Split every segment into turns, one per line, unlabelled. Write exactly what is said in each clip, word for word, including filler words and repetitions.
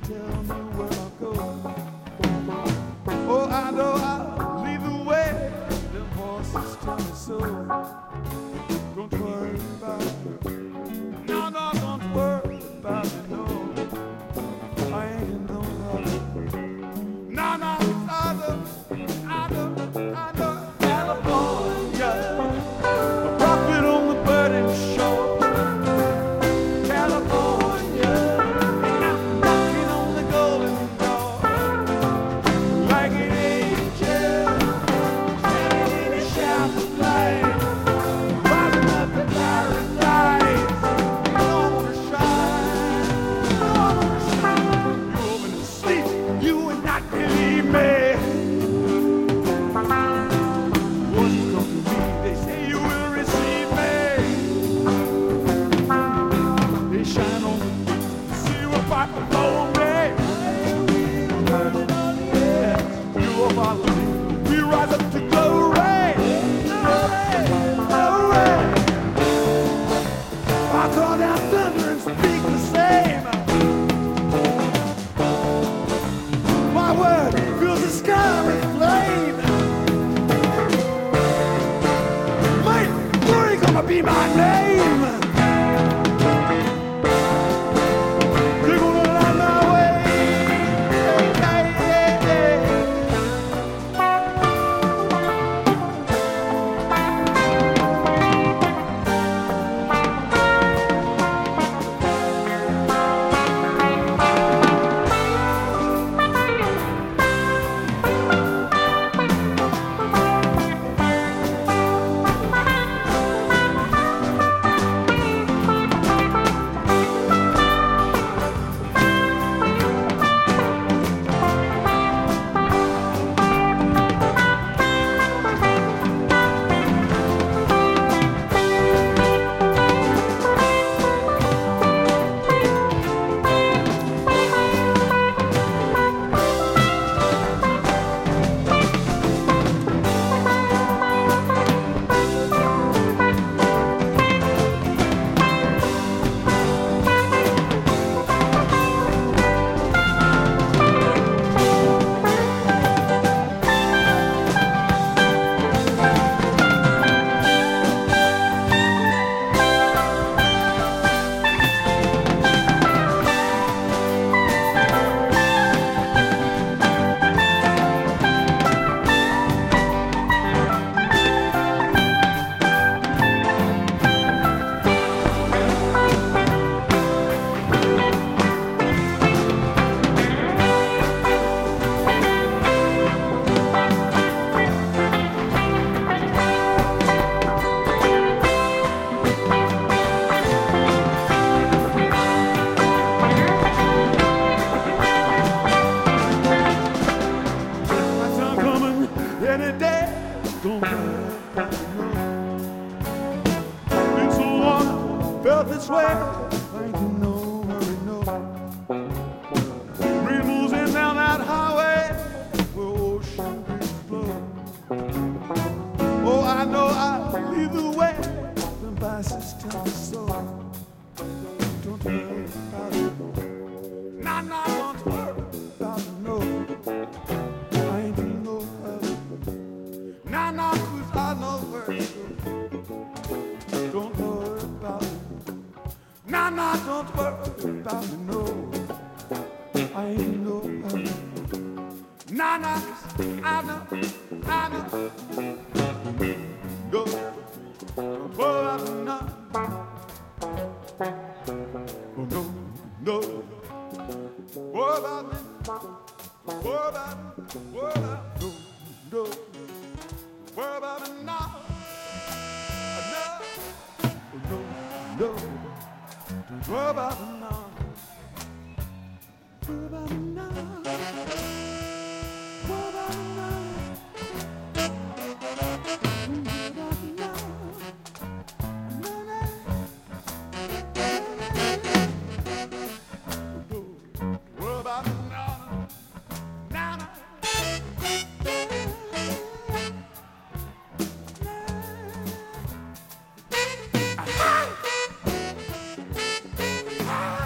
tell me where I'll go. Oh, I know I'll lead the way. The voices tell me so. Don't worry about it. No, no, don't worry about it. No, I ain't in no hurry. No, no, I know, I know, I know. California, a prophet on the burning shore. California, knocking on the golden door. Like an angel, standing in a shaft of light, rising up the paradise. You don't wanna shine, you don't wanna shine. You open and sleep, you would not believe me. Voices come to me, they say you will receive me. They shine on the beach, see what fight below me. You will follow me, we rise up to glory. Glory. I call down thunder and speak the same. My word fills the sky with flame. My glory gonna be my name. You're gonna light my way. Hey, hey, hey. My time coming any day. Don't worry about it, no. Been so long, felt this way. I ain't in no hurry, no. Breeze moves in down that highway where ocean breezes blow. Oh, I know I'll lead the way. The bicycles tell me so. Don't worry about it. Nah, nah, don't worry about it, no. I ain't in no hurry. Nah, nah, 'cause I know where to go. Don't worry about it. Nah, nah, don't worry about it, no. I ain't in no hurry. Nah, nah, 'cause I know, I know. Go. Don't worry about it, no. Oh, no, no. Worry about me. Worry about me. Worry about me. No, no. Worry about me now. No. Oh, no, no. Don't worry about me now. Worry about me now. Worry about me now. Worry about me now. No, no. Worry about me now. Now, now. Ah!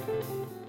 Thank you.